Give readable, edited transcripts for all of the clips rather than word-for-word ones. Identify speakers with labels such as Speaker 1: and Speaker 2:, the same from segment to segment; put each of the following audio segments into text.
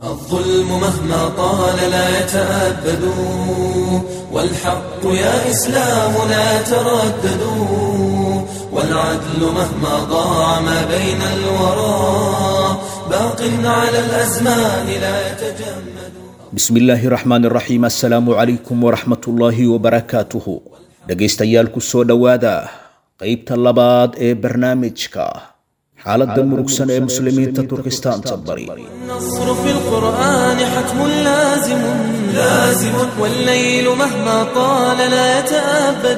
Speaker 1: الظلم مهما طال لا يتأبد، والحق يا إسلام لا تردد، والعدل مهما ضاع ما بين الورى باق على الأزمان لا يتجمد.
Speaker 2: بسم الله الرحمن الرحيم. السلام عليكم ورحمة الله وبركاته. dhegaystayaal ku soo dhawaada qaybta labaad ee barnaamijka xaaladda murugsan ee muslimiinta Turkistaanta bari.
Speaker 1: النصر في القرآن حتم لازم والليل مهما طال لا يتأبد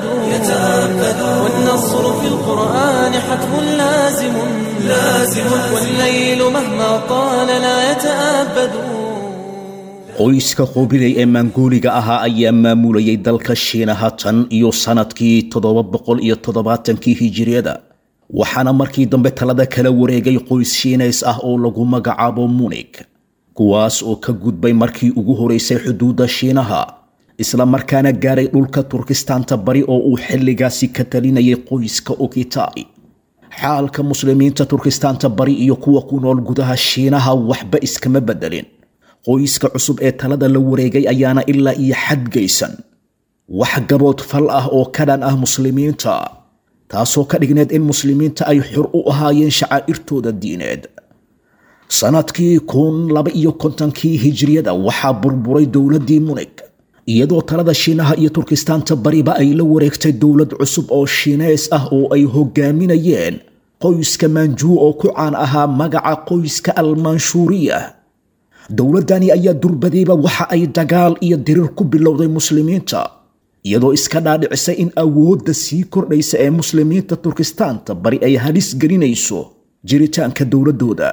Speaker 1: والنصر في القرآن حتم لازم والليل مهما طال لا يتأبد.
Speaker 2: qoyska Qobiley ee Mongooliga ahaa ayaa maamulayay dalka Shiinaha tan iyo sanadkii 770 Hijriyada, waxaana markii dambe talada kala wareegay qoys Shiineys ah oo lagu magacaabo Munich, kuwaas oo ka gudbay markii ugu horeysay xuduudda Shiinaha isla markaana gaaray dhulka Turkistaanta bari oo uu xilligaasi ka talinayay qoyska Okitai. xaalka muslimiinta Turkistaanta bari iyo kuwa ku nool gudaha Shiinaha waxba iskama bedelin. qoyska cusub ee talada la wareegay ayaana ilaa iyo xad geysan wax gabood fal ah oo ka dhan ah muslimiinta, taasoo ka dhigneed in muslimiinta ay xor u ahaayeen shacaa'irtooda diineed. sanadkii 1250 Hijriyada waxaa burburay dowladdii Munich, iyadoo talada Shiinaha iyo Turkistaanta bariba ay la wareegtay dowlad cusub oo Shiineys ah oo ay hogaaminayeen qoyska Manjuu oo ku caan ahaa magaca qoyska Al-Manshuuriya. dowladani ayaa durbadayba waxa ay dagaal iyo dirir ku bilowday muslimiinta, iyadoo iska dhaadhicisay in awoodda sii kordhaysa ee muslimiinta Turkistaanta bari ay halis gelinayso jiritaanka dowladooda.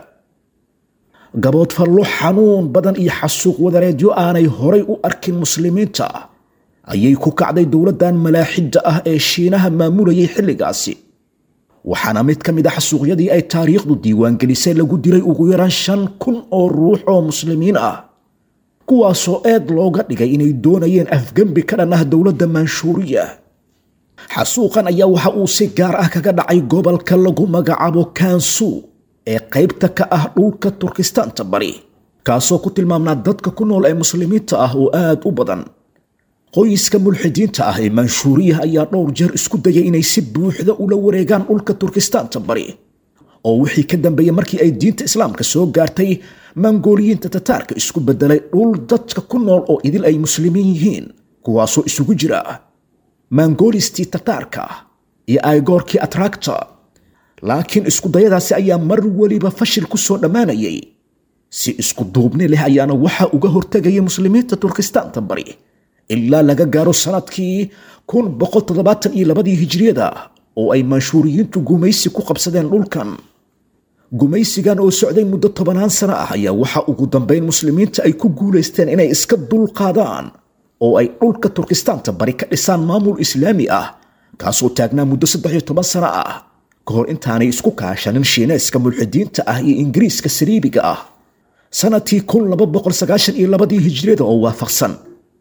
Speaker 2: gabood fallo xanuun badan iyo xasuuq wadareedyo aanay horay u arkin muslimiinta ayay ku kacday dowladdan malaaxidda ah ee Shiinaha maamulayay xilligaasi, waxaana mid ka mid ah xasuuqyadii ay taariikhdu diiwaan gelisay lagu dilay ugu yaraan 5,000 oo ruux oo muslimiin ah, kuwaasoo eed looga dhigay inay doonayeen afgembi ka dhan ah dowladda Manshuuriya. xasuuqan ayaa waxa uu si gaar ah kaga dhacay gobolka lagu magacaabo Kansu ee qaybta ka ah dhulka Turkistaanta bari, kaasoo ku tilmaamnaa dadka ku nool ee muslimiinta ah oo aad u badan. qoyska mulxidiinta ah ee Manshuuriya ayaa dhowr jeer isku dayay inay si buuxda ula wareegaan dhulka Turkistaanta bari, oo wixii ka dambeeyay markii ay diinta islaamka soo gaartay Mongooliyiinta Tataarka isku bedelay dhul dadka ku nool oo idil ay muslimiin yihiin, kuwaasoo isugu jira Mongolistii Tataarka iyo Aygorkii Atrakta. laakiin isku dayadaasi ayaa mar waliba fashil ku soo dhammaanayay. si isku duubni leh ayaana waxa uga hortagaya muslimiinta Turkistaanta bari ilaa laga gaaro sanadkii 172 Hijriyada oo ay Manshuuriyiintu gumaysi ku qabsadeen dhulkan. gumaysigan oo socday muddo 10 sano ah ayaa waxa ugu dambeyn muslimiinta ay ku guuleysteen inay iska dulqaadaan oo ay dhulka Turkistaanta bari ka dhisaan maamul islaami ah kaasoo taagnaa muddo 13 sano ah ka hor intaanay isku kaashanin Shiineyska mulxidiinta ah iyo Ingiriiska Siriibiga ah. sanadkii 1292 Hijriyada oo waafaqsan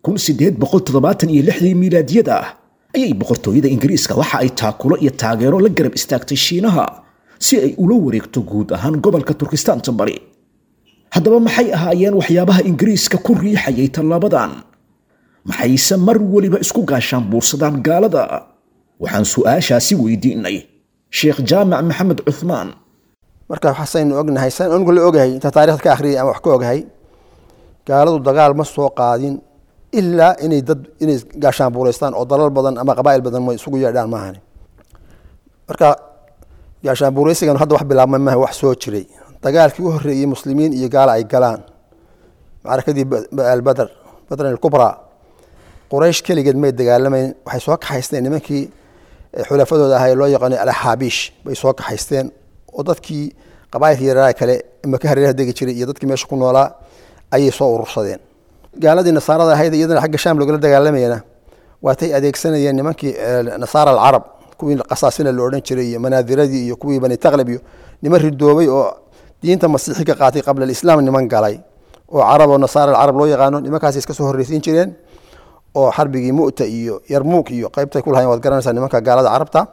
Speaker 2: 1876 miilaadiyada ayay boqortooyada Ingiriiska waxa ay taakulo iyo taageero la garab istaagtay Shiinaha si ay ula wareegto guud ahaan gobolka Turkistaanta bari. haddaba maxay ahaayeen waxyaabaha Ingiriiska ku riixayay talaabadan? maxayse mar waliba isku gaashaan buursadaan gaalada? waxaan su'aashaasi weydiinay Sheekh Jaamac Maxamed Uthmaan.
Speaker 3: marka waxaan ognahay san on la ogahay inta taariikhda ka akhriyay ama wax ka ogahay, gaaladu dagaal ma soo qaadin ilaa inay gaashaan buureystaan oo dalal badan ama qabaa'il badan ma isugu yeedhaan maahan. marka gaashaan buureysigan hadda wax bilaabmay ma wax soo jiray. dagaalkii u horeeyay muslimiin iyo gaal ay galaan maarakadii al-Badr al-Kubra, Quraysh kaligeed may dagaalamayn, waxay soo kaxaysteen nimankii xulafadooda ahaa loo yaqaan al-Habish bay soo kaxaysteen oo dadkii qabaa'ilka yaraa kale ama ka hareeraha degi jiray iyo dadkii meesha ku noolaa ayay soo urursadeen. gaaladii nasaarada ahayd iyadana xagga Shaam looga dagaalamayna waatay adeegsanayeen nimankii nasaara al-Arab, kuwii qasaasina loo oran jiray iyo manaadiradii iyo kuwii bani Taqlib iyo niman ridoobay oo diinta masiixiga qaatay qabla al-islaam niman galay oo Arab oo nasaara al-Arab loo yaqaano, nimankaas iska soo horreysiin jireen oo xarbigii Mu'ta iyo Yarmuuk iyo qaybtay ku lahayn wad garanaysaa nimanka gaalada Carabta,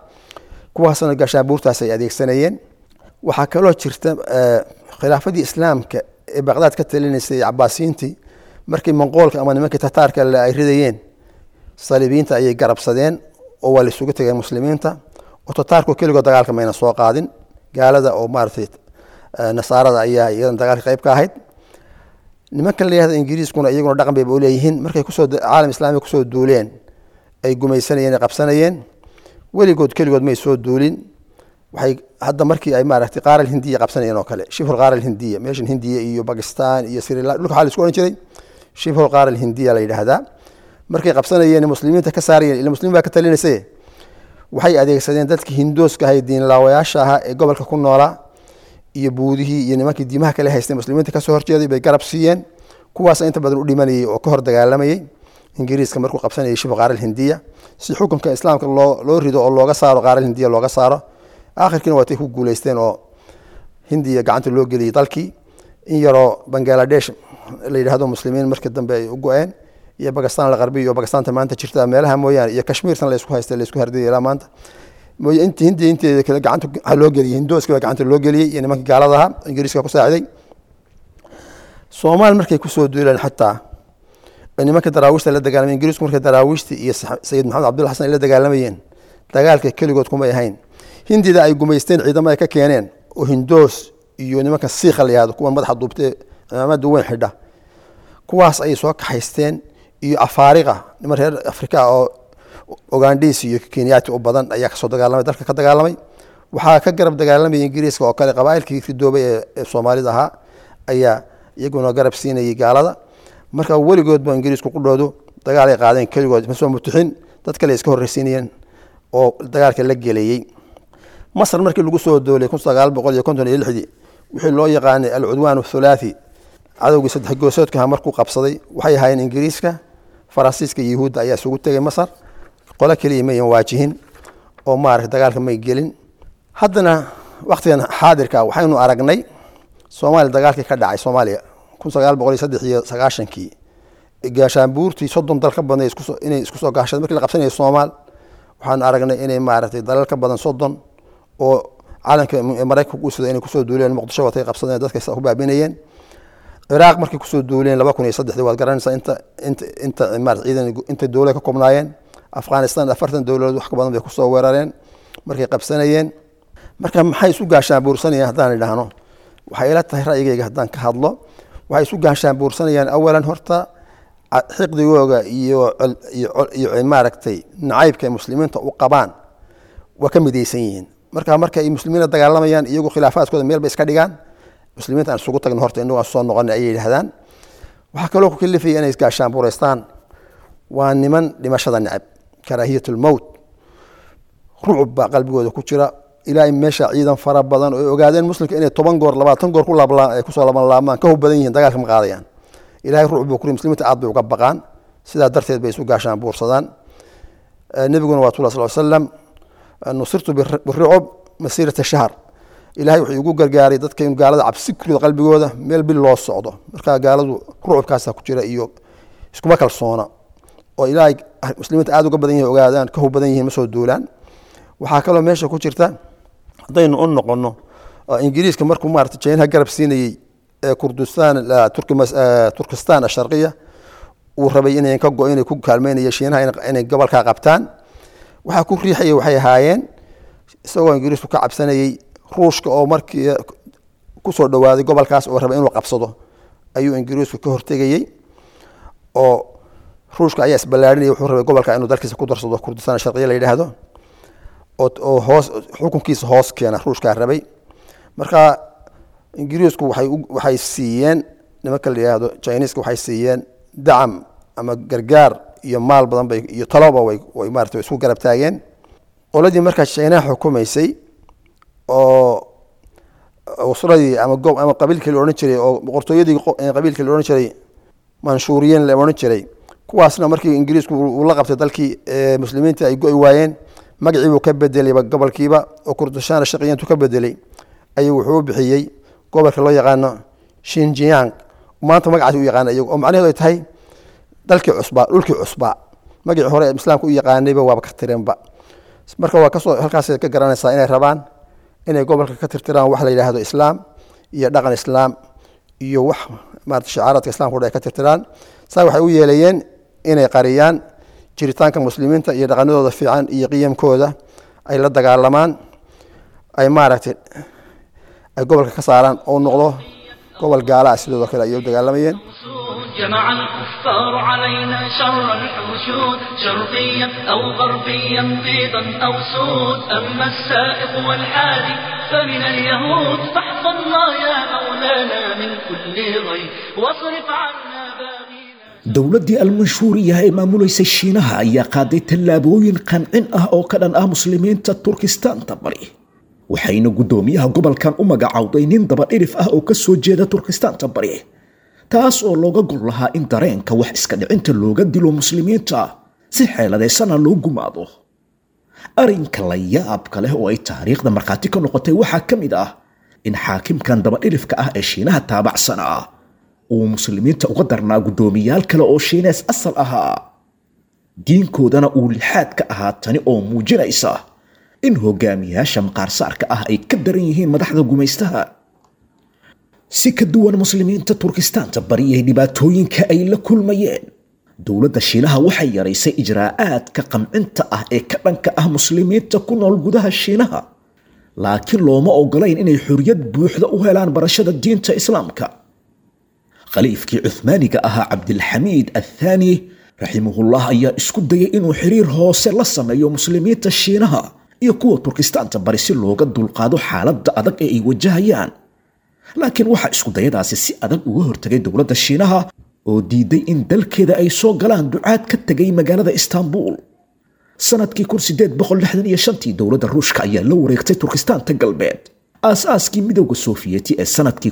Speaker 3: kuwaasna gaashaan buurtaas ay adeegsanayeen. waxaa kaloo jirta khilaafadii islaamka بغداد كتلينيسي عباسينتي markii monqolka ama nimanka tataarka la ay ridayeen saliibiinta ayay garabsadeen oo wali isugu tagay muslimiinta oo tataarku kaligood dagaalka mayna soo qaadin gaalada oo maartay nasaarada ayaa iyadan dagaalka qayb ka ahayd nimanka leeyahay ingiriiskuna iyaguna dhaqan bay u leeyihiin markay ku soo caalam islaami ku soo duuleen ay gumaysanayeen qabsanayeen waligood kaligood may soo duulin waxay hadda markii ay maartay qaar hindiya qabsanayeen oo kale shifur qaar hindiya meeshan hindiya iyo Pakistan iyo Sri Lanka dhulka xal isku oran jiray shifur qaar hindiya la yiraahdaa markay qabsanayeen muslimiinta ka saarayeen ilaa muslimiin baa ka talinayay waxay adeegsadeen dadkii hindooska ahay diin laawayaasha ah ee gobolka ku noolaa iyo buudihii iyo nimankii diimaha kale haystay muslimiinta ka soo horjeeday bay garab siiyeen kuwaas inta badan u dhimanayay oo ka hor dagaalamayay ingiriiska markuu qabsanayay shifur qaar hindiya si xukunka islaamka loo rido oo looga saaro qaar hindiya looga saaro آخر waa tay ku guuleysteen oo hindiya gacanta loo geliyay dalkii in yaro Bangladesh la yiraahdo muslimiin markii dambe ay u go'een iyo Pakistan la qarbi iyo Pakistan maanta jirta meelaha mooyaan iyo Kashmir tan la isku haystay la isku hardiyay ilaa maanta mooy hindiya inteeda kale gacanta loo geliyay hindooska gacanta loo geliyay iyo nimanka gaaladaha ingiriiska ku saaciday Soomaal markay ku soo duuleen xataa nimanka daraawiishta la dagaalamay ingiriisku markay daraawiishta iyo Sayid Maxamed Cabdulla Xasan la dagaalamayeen dagaalka kaligood kuma ahayn hindida ay gumaysteen ciidamada ka keeneen oo hindoos iyo nimanka Siikh la yiraahdo kuwa madaxa duubtay ciidamada weyn xidha kuwaas ay soo kaxaysteen iyo Afaariqa niman reer Afrika oo Ugandis iyo Kenyaati u badan ayaa ka soo dagaalamay dalka ka dagaalamay waxa ka garab dagaalamay ingiriiska oo kale qabaa'ilkii Fidoobay ee Soomaalida ahaa ayaa iyaguna garab siinayay gaalada marka waligood ba ingiriisku ku dhoodo dagaal ay qaadeen kaligood ma soo mutixin dad kale iska horreysiinayeen oo dagaalka la galeeyay مصر markii lagu soo doolay 1956 wixii loo yaqaanay al-udwan al-thulathi cadawgii saddex goosoodka markuu qabsaday waxay ahaayeen ingiriiska faransiiska iyo yahuud ayaa isugu tagay Masar qola kaliya ma waajihin oo maaragtay dagaalka may gelin haddana waqtigan xaadirka waxaynu aragnay Soomaaliya dagaalkii ka dhacay Soomaaliya 1993 gaashaanbuurtii 30 dal ka badan inay isku soo gaashadeen markii la qabsanayay Soomaal waxaan aragnay inay maaragtay dalal ka badan 30 oo caalamka Mareykanka u soo inay ku soo duuleen Muqdisho watay qabsadeen dadka ku baabinayeen Iraq markii ku soo duuleen 2003 waad garanaysaa inta ciidan inta dawlad ka koobnaayeen Afghanistan 40 dawladood wax ka badan bay ku soo weerareen markay qabsanayeen marka maxay isu gaashaan buursanayaan haddaan idhaahno waxay ila tahay ra'yigayga haddaan ka hadlo waxay isu gaashaan buursanayaan awalan horta xiqdigooga iyo maaragtay nacaybka muslimiinta u qabaan waa ka midaysan yihiin marka ay muslimiinta dagaalamayaan iyagu khilaafaadkooda meel bay iska dhigaan muslimiinta aan isugu tagno horta inuu soo noqon ay yiraahdaan waxa kale oo ku kalifay inay gaashaan buureystaan waa niman dhimashada nacab karaahiyatul maut rucub baa qalbigooda ku jira ilaa meesha ciidan fara badan oo ogaadeen muslimka inay 10 goor 20 goor ku soo laaban ka badan yihiin dagaalka ma qaadayaan ilaahay rucub buu ku muslimiinta aad bay uga baqaan sidaa darteed bay isu gaashaan buursadaan nabiguna waa sallallahu alayhi wasallam nusirtu birrucub masirata shahr ilaahay wuxuu ugu gargaaray dadka in gaalada cabsi kulida qalbigooda meel bil loo socdo marka gaaladu rucubkaas ku jira iyo iskuma kalsoona oo ilaahay muslimiinta aad uga badan yihiin ogaadaan ka badan yihiin ma soo duulaan waxa kale oo meesha ku jirta hadaynu u noqono ingiriiska markuu maartay China garab siinayay Kurdistan Turkistan sharqiya uu rabay inay ka go'een ku kaalmeynayay Shiinaha inay gobolka qabtaan waxa ku riixay waxay ahaayeen isagoo ingiriisku ka cabsanayay ruushka oo markii ku soo dhawaaday gobolkaas oo rabay inuu qabsado ayuu ingiriisku ka hortagayay oo ruushka ayaa isbalaarinayay wuxuu rabay gobolka inuu dalkiisa ku darsado Kurdistan sharqiya la yiraahdo oo hoos xukunkiisa hoos keena ruushka rabay marka ingiriisku waxay siiyeen nimanka la yiraahdo Chinese-ka waxay siiyeen dacam ama gargaar iyo maal badan bay iyo talaba way maartay isku garab taageen qoladii marka China xukumaysay oo usradii ama qabiilkii la oran jiray oo boqortooyadii qabiilkii la oran jiray Manchuuriyan la oran jiray kuwaasna markii ingiriisku uu la qabtay dalkii muslimiinta ay go'ay waayeen magacii uu ka bedelay gobolkiiba oo Kurdistan shaqeeyantu ka bedelay ayuu wuxuu bixiyay gobolka loo yaqaan Xinjiang maanta magacaas uu yaqaan ayagu oo macnaheedu tahay dalkii cusba magacii hore islaamku u yaqaanayba waa ka tireenba marka waa ka soo halkaas ka garanaysaa inay rabaan inay gobolka ka tirtiraan wax la yiraahdo islaam iyo dhaqan islaam iyo wax maarata shicaaradka islaamka ay ka tirtiraan saa waxay u yeelayeen inay qariyaan jiritaanka muslimiinta iyo dhaqanadooda fiican iyo qiyamkooda ay la dagaalamaan ay maaragtay ay gobolka ka saaraan oo noqdo gobol gaala ah sidoo kale ay u dagaalamayeen
Speaker 1: جمع الكفار علينا شر الحشود شرقيا أو غربيا بيضا أو سود أما السائق والحادي فمن اليهود فاحفظنا يا مولانا من كل ضيف واصرف عنا باغينا
Speaker 2: dowladdii almanshuuriyaha ee maamulaysa shiinaha ayaa qaaday tallaabooyin qancin ah oo ka dhan ah muslimiinta turkistaanta bari waxayna guddoomiyaha gobolkan u magacawday nin dabadhirif ah oo ka soo jeeda turkistaanta bari taas oo looga gol lahaa in dareenka wax iska dhicinta looga dilo muslimiinta si xeeladeysana loo gumaado arrinka la yaabka leh oo ay taariikhda markhaati ka noqotay waxaa ka mid ah in xaakimkan dabadhirifka ah ee shiinaha taabacsan ah uu muslimiinta uga darnaa guddoomiyaal kale oo shiinees asal ahaa diinkoodana uu lixaad ka ahaa tani oo muujinaysa in hogaamiyaasha maqaarsaarka ah ay ka daran yihiin madaxda gumaystaha si ka duwan muslimiinta turkistaanta bari ee dhibaatooyinka ay la kulmayeen dowladda shiinaha waxay yaraysay ijraa'aadka qamcinta ah ee ka dhanka ah muslimiinta ku nool gudaha shiinaha laakiin looma ogolayn inay xorriyad buuxda u helaan barashada diinta islaamka khaliifkii cuthmaaniga ahaa cabdilxamiid athaani raximahullah ayaa isku dayay inuu xiriir hoose la sameeyo muslimiinta shiinaha iyo kuwa turkistaanta bari si looga dulqaado xaaladda adag ee ay wajahayaan laakiin waxaa isku dayadaasi si adag uga hortagay dowladda shiinaha oo diiday in dalkeeda ay soo galaan ducaad ka tegay magaalada istaanbul sanadkii 1865 dowladda ruushka ayaa la wareegtay turkistaanta galbeed aasaaskii midowga soofiyeti ee sanadkii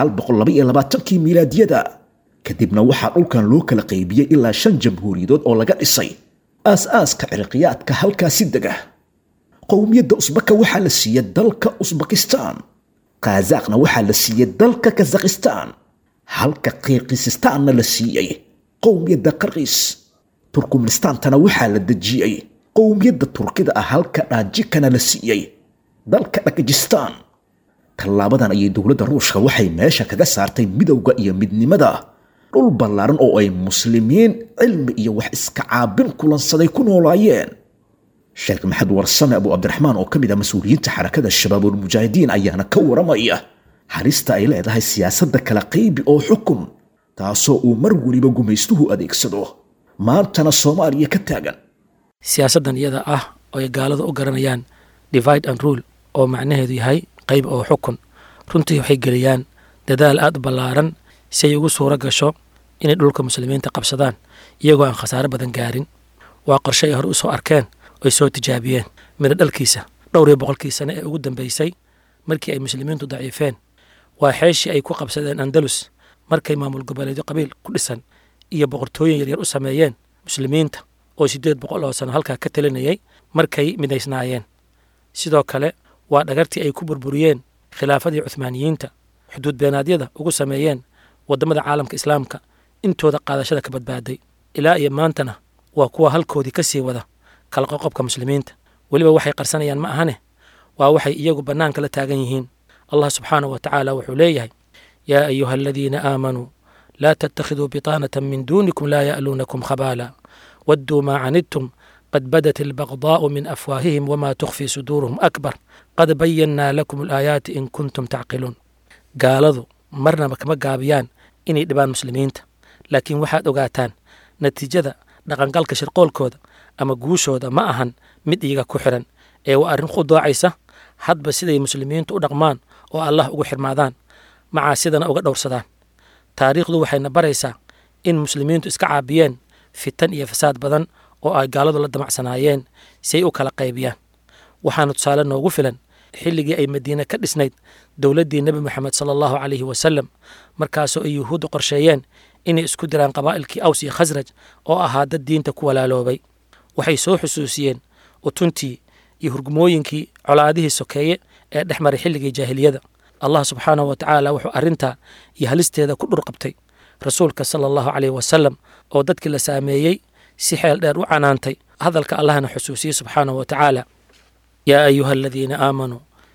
Speaker 2: 1922 miilaadiyada kadibna waxaa dhulkan loo kala qaybiyey ilaa 5 jamhuuriyadood oo laga dhisay aasaaska cirqiyaadka halkaasi dega qowmiyadda usbaka waxaa la siiyey dalka usbakistaan qazaaqna waxaa la siiyey dalka kazakhistaan halka qirgisistaanna la siiyey qowmiyadda qarqiis turkmenistaantana waxaa la dejiyey qowmiyadda turkida ah halka dhaajikana la siiyey dalka dhakajistaan tallaabadan ayay dowladda ruushka waxay meesha kaga saartay midowga iyo midnimada dhul ballaaran oo ay muslimiin cilmi iyo wax iska caabin kulansaday ku noolaayeen sheekh maxamed warsame abu cabdiraxmaan oo ka mid ah mas-uuliyiinta xarakada shabaabul mujaahidiin ayaana ka waramaya halista ay leedahay siyaasadda kala qaybi oo xukun taasoo uu mar weliba gumaystuhu adeegsado maantana soomaaliya ka taagan
Speaker 4: siyaasaddan iyada ah oo ay gaalada u garanayaan divide and rule oo macnaheedu yahay qayb oo xukun runtii waxay geliyaan dadaal aad u ballaaran si ay ugu suuro gasho inay dhulka muslimiinta qabsadaan iyagoo aan khasaare badan gaarin waa qorshe ay hore u soo arkeen ay soo tijaabiyeen midho dhalkiisa 200 sano ee ugu dambeysay markii ay muslimiintu daciifeen waa xeeshii ay ku qabsadeen andalus markay maamul goboleedyo qabiil ku dhisan iyo boqortooyin yaryar u sameeyeen muslimiinta oo 800 sano halkaa ka talinayay markay midaysnaayeen sidoo kale waa dhagartii ay ku burburiyeen khilaafadii cuthmaaniyiinta xuduud beenaadyada ugu sameeyeen waddamada caalamka islaamka intooda qaadashada ka badbaaday ilaa iyo maantana waa kuwa halkoodii ka sii wada kala qoqobka muslimiinta weliba waxay qarsanayaan ma ahane waa waxay iyagu bannaanka la taagan yihiin allah subxaanahu wa tacaala wuxuu leeyahay yaa ayuha aladiina aamanuu laa tattakhiduu bitaanatan min duunikum laa ya'luunakum khabaala wadduu maa canidtum qad badat albagdaa'u min afwaahihim wamaa tukhfii suduuruhum akbar qad bayannaa lakum alaayaati in kuntum tacqiluun gaaladu marnaba kama gaabiyaan inay dhibaan muslimiinta laakiin waxaad ogaataan natiijada dhaqangalka shirqoolkooda ama guushooda ma ahan mid iyaga ku xiran ee waa arrin khuduucaysa hadba siday muslimiintu u dhaqmaan oo allah ugu xirmaadaan macaasidana uga dhowrsadaan taariikhdu waxayna baraysaa in muslimiintu iska caabiyeen fitan iyo fasaad badan oo ay gaaladu la damacsanaayeen si ay u kala qaybiyaan waxaana tusaale noogu filan xilligii ay madiine ka dhisnayd dowladdii nebi moxamed sala allahu calayhi wasalam markaasoo ay yuhuuddu qorsheeyeen inay isku diraan qabaa'ilkii aws iyo khasraj oo ahaa dad diinta ku walaaloobay waxay soo xusuusiyeen utuntii iyo hurgumooyinkii colaadihii sokeeye ee dhex maray xilligii jaahiliyada allah subxaanahu wa tacaala wuxuu arrintaa iyo halisteeda ku dhurqabtay rasuulka sala allahu calayhi wasalam oo dadkii la saameeyey si xeel dheer u canaantay hadalka allahna xusuusiyey subxaanahu wa tacaala yaa ayuha aladiina aamanuu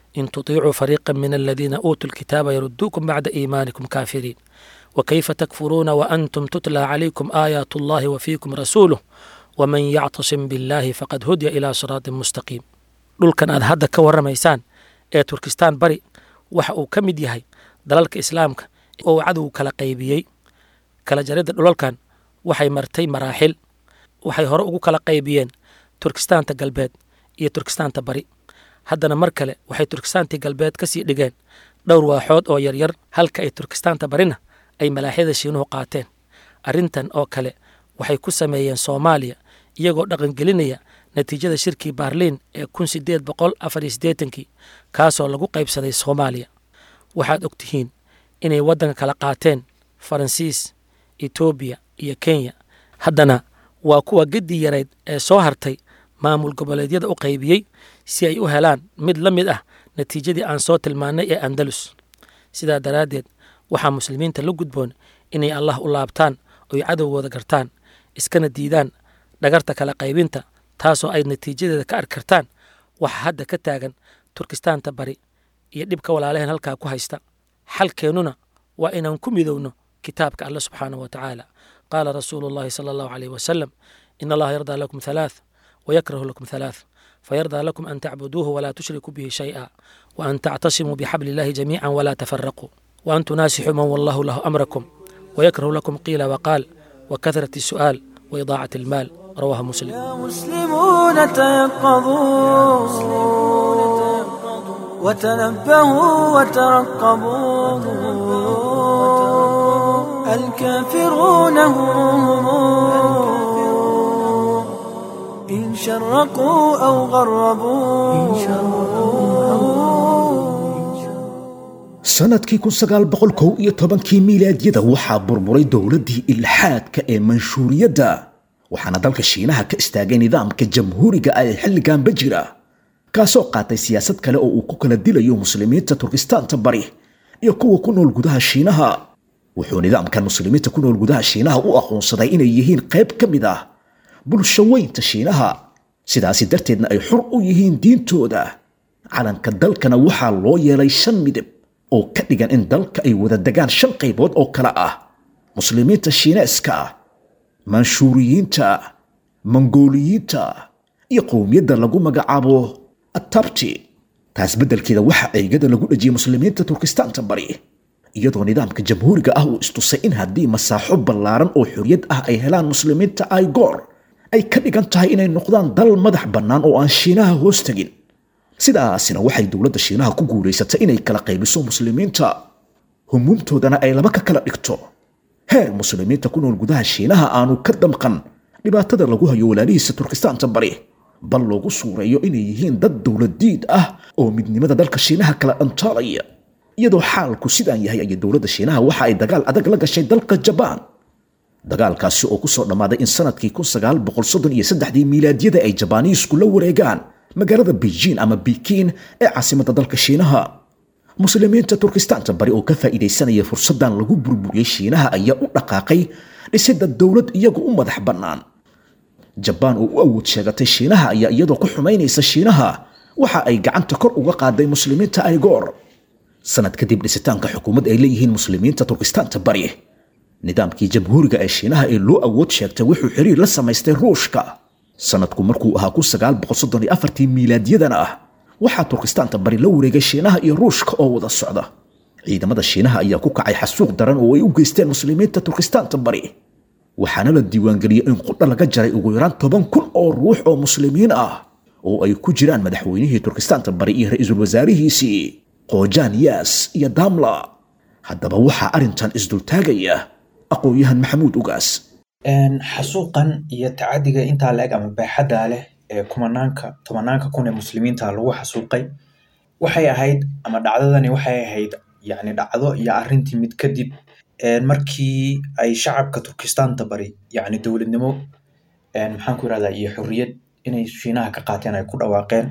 Speaker 4: إن تطيعوا فريقا من الذين أوتوا الكتاب يردوكم بعد إيمانكم كافرين وكيف تكفرون وأنتم تتلى عليكم آيات الله وفيكم رسوله ومن يعتصم بالله فقد هدي إلى صراط مستقيم. dhulkan aad hadda ka warramaysaan ee Turkistaan bari waxa uu ka mid yahay dalalka islaamka oo cadow kala qaybiyey. kala jaridda dhulalkan waxay martay maraaxil. waxay hore ugu kala qaybiyeen Turkistaanta galbeed iyo Turkistaanta bari. haddana mar kale waxay Turkistaantii galbeed ka sii dhigeen dhowr waaxood oo yaryar halka ay Turkistaanta barina ay malaaxida Shiinuhu qaateen. arrintan oo kale waxay ku sameeyeen Soomaaliya iyagoo dhaqan gelinaya natiijada shirkii Berlin ee 1884 kaasoo lagu qaybsaday Soomaaliya. waxaad ogtihiin inay waddanka kala qaateen Faransiis, Itoobiya iyo Kenya. haddana waa kuwa gedi yarayd ee soo hartay maamul goboleedyada u qaybiyey si ay u helaan mid la mid ah natiijadii aan soo tilmaannay ee Andalus. sidaa daraaddeed waxaa muslimiinta la gudboon inay Allah u laabtaan oo cadowgooda gartaan, iskana diidaan dhagarta kala qaybinta taasoo ay natiijadeeda ka arki kartaan waxa hadda ka taagan Turkistaanta bari iyo dhibka walaalaheen halkaa ku haysta. xalkeennuna waa inaan ku midowno kitaabka Allah subxaanahu wa tacaala. qaala rasuulullaahi sala allahu calayhi wasalam in allaha yardaa lakum halaath ويكره لكم ثلاث فيرضى لكم أن تعبدوه ولا تشركوا به شيئا وأن تعتصموا بحبل الله جميعا ولا تفرقوا وأن تناسحوا من والله له أمركم ويكره لكم قيل وقال وكثرة السؤال وإضاعة المال. رواه مسلم.
Speaker 1: يا مسلمون تيقظوا وتنبهوا وترقبوا الكافرون هم إن شرقوا أو غربوا.
Speaker 2: sanadkii 1911 miilaadiyada waxaa burburay dowladdii ilxaadka ee manshuuriyadda waxaana dalka Shiinaha ka istaagay nidaamka jamhuuriga ee xilliganba jira kaasoo qaatay siyaasad kale oo uu ku kala dilayo muslimiinta Turkistaanta bari iyo kuwa ku nool gudaha Shiinaha. wuxuu nidaamkan muslimiinta ku nool gudaha Shiinaha u aqoonsaday inay yihiin qayb ka mid ah bulshaweynta Shiinaha, sidaasi darteedna ay xur u yihiin diintooda. calanka dalkana waxaa loo yeelay 5 midab oo ka dhigan in dalka ay wada degaan 5 qaybood oo kala ah: muslimiinta Shiineeska, manshuuriyiinta, mongooliyiinta iyo qowmiyadda lagu magacaabo Atabti. taas beddelkeeda waxa eegada lagu dhajiyay muslimiinta Turkistaanta bari iyadoo nidaamka jamhuuriga ah uu istusay in haddii masaaxo ballaaran oo xorriyad ah ay helaan muslimiinta Aygoor ay ka dhigan tahay inay noqdaan dal madax bannaan oo aan Shiinaha hoos tagin. sidaasina waxay dowladda Shiinaha ku guulaysatay inay kala qaybiso muslimiinta, humuumtoodana ay laba ka kala dhigto. heer muslimiinta ku nool gudaha Shiinaha aanu ka damqan dhibaatada lagu hayo walaalihiisa Turkistaanta bari, bal loogu suureeyo inay yihiin dad dowladiid ah oo midnimada dalka Shiinaha kala dhantaalaya. iyadoo xaalku sidaan yahay ay dowladda Shiinaha waxa ay dagaal adag la gashay dalka Jabaan. dagaalkaasi oo ku soo dhamaaday in sanadkii 1933 miilaadiyada ay Jabaaniisku la wareegaan magaalada Beijing ama Peking ee caasimadda dalka Shiinaha. muslimiinta Turkistaanta bari oo ka faa'iideysanaya fursadan lagu burburiyay Shiinaha ayaa u dhaqaaqay dhisidda dowlad iyagu u madax bannaan. Jabaan oo u awood sheegatay Shiinaha ayaa iyadoo ku xumaynaysa Shiinaha waxa ay gacanta kor uga qaaday muslimiinta Aygoor. sanad kadib dhisitaanka xukuumad ay leeyihiin muslimiinta Turkistaanta bari, nidaamkii jamhuuriga ee Shiinaha ee loo awood sheegtay wuxuu xiriir la samaystay Ruushka. sanadku markuu ahaa 1934 miilaadiyadana ah waxaa Turkistaanta bari la wareegay Shiinaha iyo Ruushka oo wada socda. ciidamada Shiinaha ayaa ku kacay xasuuq daran oo ay u geysteen muslimiinta Turkistaanta bari, waxaana la diiwaangeliyay in qudha laga jaray ugu yaraan 10,000 oo ruux oo muslimiin ah oo ay ku jiraan madaxweynihii Turkistaanta bari iyo ra'iisul wasaarihiisii Qojan Yaas iyo Damla. haddaba waxaa arrintan isdultaagaya aqoonyahan Maxamuud Ugaas.
Speaker 5: xasuuqan iyo tacadiga intaa la eg ama baaxadda leh ee tobanaanka kun ee muslimiinta lagu xasuuqay waxay ahayd ama dhacdadani waxay ahayd yacni dhacdo iyo arrintii mid kadib markii ay shacabka Turkistaanta bari yacni dowladnimo maxaan ku yiraahdaa iyo xorriyad inay Shiinaha ka qaateen ay ku dhawaaqeen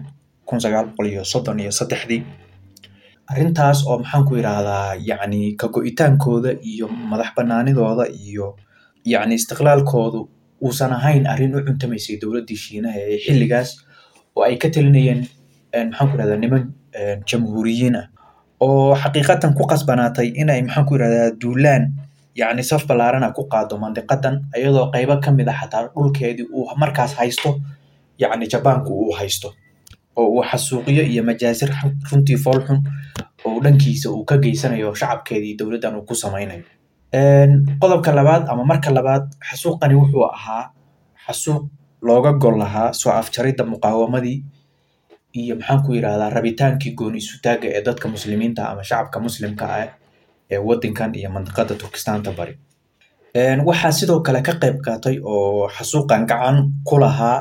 Speaker 5: 1933 arrintaas oo maxaan ku yiraahdaa yacni ka go'itaankooda iyo madax bannaanidooda iyo yacni istiqlaalkoodu uusan ahayn arrin u cuntamaysay dowladdii Shiinaha ee xilligaas oo ay ka talinayeen maxaan ku yiraahdaa niman jamhuuriyiin ah oo xaqiiqatan ku qasbanaatay inay maxaan ku yidhahdaa duulaan yacni saf ballaarana ku qaado mandiqadan iyadoo qaybo ka mid ah xataa dhulkeedii uu markaas haysto yacni jabaanku uu haysto oo uu xasuuqiyo iyo majaasir runtii foolxun oo dhankiisa uu ka geysanayo shacabkeedii dowladdan uu ku samaynayo qodobka labaad ama marka labaad xasuuqani wuxuu ahaa xasuuq looga gol lahaa soo afjaridda muqaawamadii iyo maxaan ku yidhahdaa rabitaankii gooni isutaaga ee dadka muslimiinta ama shacabka muslimka ah ee waddankan iyo mandiqada Turkistaanta bari waxaa sidoo kale ka qayb qaatay oo xasuuqan gacan ku lahaa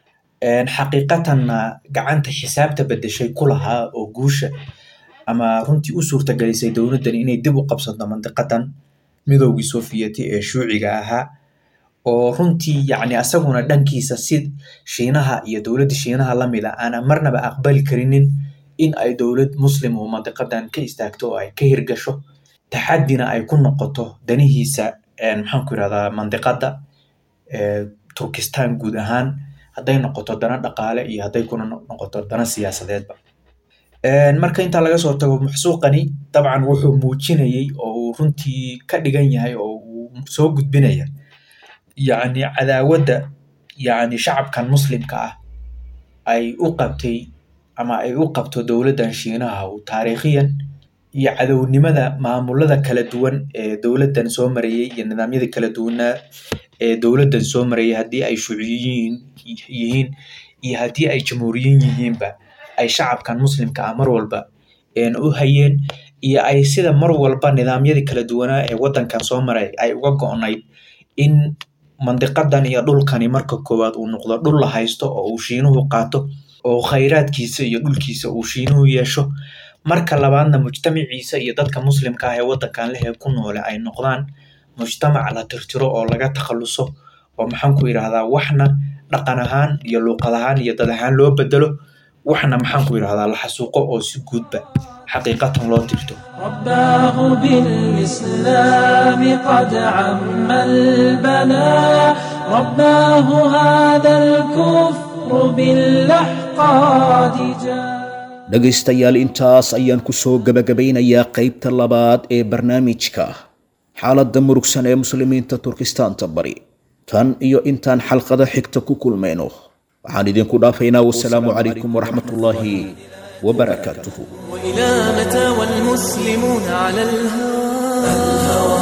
Speaker 5: xaqiiqatanna gacanta xisaabta bedeshay ku lahaa oo guusha ama runtii u suurtagelisay dowladdan inay dib u qabsato mandiqadan midoogii Sofiyeeti ee shuuciga ahaa oo runtii yacni asaguna dhankiisa si Shiinaha iyo dowladda Shiinaha la mid ah aan marnaba aqbali karinin in ay dowlad muslim oo mandiqadan ka istaagto oo ay ka hirgasho taxadina ay ku noqoto danihiisa maxaan ku yidhahdaa mandiqada Turkistan guud ahaan hadday noqoto dana dhaqaale iyo hadday kuna noqoto dana siyaasadeedba marka inta laga soo tago xasuuqani dabcan wuxuu muujinayay oo uu runtii ka dhigan yahay oo uu soo gudbinaya yacni cadaawadda yacni shacabkan muslimka ah ay u qabtay ama ay u qabto dowladdan Shiinaha oo taariikhiyan iyo cadownimada maamulada kala duwan ee dowladdan soo marayay iyo nidaamyada kala duwanaa ee dowladdan soo marayay haddii ay shuuciyiin yihiin iyo haddii ay jamhuuriyiin yihiinba ay shacabkan muslimka ah mar walba u hayeen iyo ay sida mar walba nidaamyadii kala duwanaa ee waddankan soo maray ay uga go'nayd in mandiqadan iyo dhulkani marka koowaad uu noqdo dhul la haysto oo uu Shiinuhu qaato oo khayraadkiisa iyo dhulkiisa uu Shiinuhu yeesho marka labaadna mujtamaciisa iyo dadka muslimka ah ee waddankan leh ku nool ay noqdaan mujtamac la tirtiro oo laga takhaluso oo maxaan ku yiraahdaa waxna dhaqan ahaan iyo luqad ahaan iyo dad ahaan loo bedelo waxna maxaan ku yiraahdaa la xasuuqo oo si guudba حقيقة لو تفتو
Speaker 1: رباه بالإسلام قد عم البلاء رباه هذا الكفر بالأحقاد جاء
Speaker 2: dhegaystayaal intaas ayaan ku soo gabagabeynayaa qaybta labaad ee barnaamijka xaaladda murugsan ee muslimiinta Turkistaanta bari tan iyo intaan xalqada xigta ku kulmayno waxaan idinku dhaafaynaa wassalaamu calaykum waraxmatullaahi وبركاته
Speaker 1: وإلى متى والمسلمون على الهوى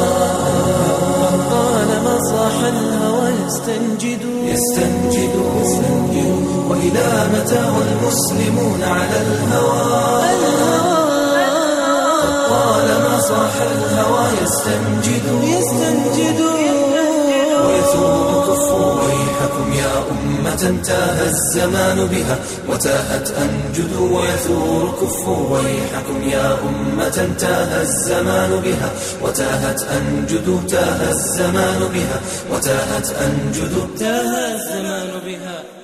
Speaker 1: طالما صاح الهوى يستنجد وإلى متى والمسلمون على الهوى طالما صاح الهوى يستنجد ويثور كفر ويحكم يا أمة تاه الزمان بها وتاهت أنجد ويثور كفر ويحكم يا أمة تاه الزمان بها وتاهت أنجد تاه الزمان بها وتاهت أنجد تاه الزمان بها